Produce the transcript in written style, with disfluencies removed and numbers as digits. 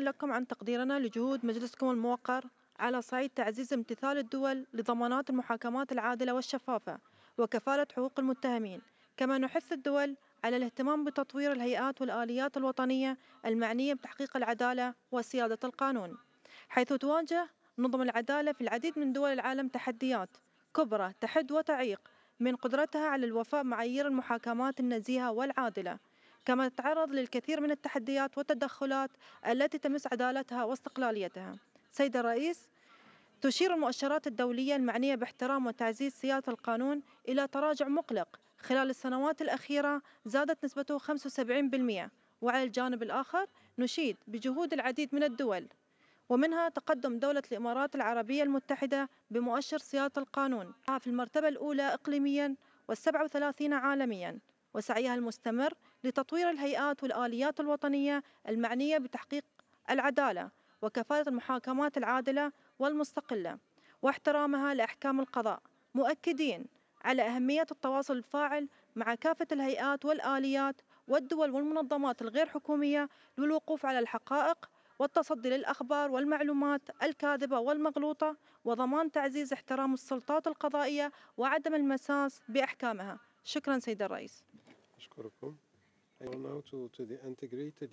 لكم عن تقديرنا لجهود مجلسكم الموقر على صعيد تعزيز امتثال الدول لضمانات المحاكمات العادلة والشفافة وكفالة حقوق المتهمين، كما نحث الدول على الاهتمام بتطوير الهيئات والآليات الوطنية المعنية بتحقيق العدالة وسيادة القانون، حيث تواجه نظم العدالة في العديد من دول العالم تحديات كبرى تحد وتعيق من قدرتها على الوفاء بمعايير المحاكمات النزيهة والعادلة، كما تتعرض للكثير من التحديات والتدخلات التي تمس عدالتها واستقلاليتها. سيد الرئيس، تشير المؤشرات الدولية المعنية باحترام وتعزيز سيادة القانون إلى تراجع مقلق خلال السنوات الأخيرة زادت نسبته 75%، وعلى الجانب الآخر نشيد بجهود العديد من الدول ومنها تقدم دولة الإمارات العربية المتحدة بمؤشر صيانة القانون في المرتبة الأولى إقليمياً وال37 عالمياً، وسعيها المستمر لتطوير الهيئات والآليات الوطنية المعنية بتحقيق العدالة وكفالة المحاكمات العادلة والمستقلة واحترامها لأحكام القضاء، مؤكدين على أهمية التواصل الفاعل مع كافة الهيئات والآليات والدول والمنظمات الغير حكومية للوقوف على الحقائق والتصدي للأخبار والمعلومات الكاذبة والمغلوطة وضمان تعزيز احترام السلطات القضائية وعدم المساس بأحكامها. شكرا سيد الرئيس. أشكركم. I go now to the integrated